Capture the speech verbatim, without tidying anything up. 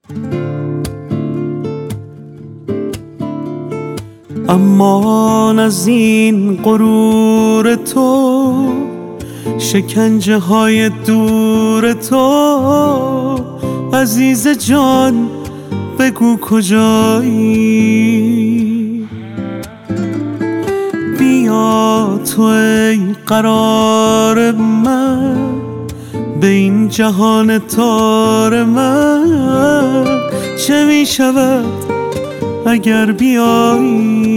امان از این غرور تو، شکنجه های دور تو، عزیز جان بگو کجایی؟ بیا تو ای قرار من، به این جهان تار من چه می شود اگر بیایی؟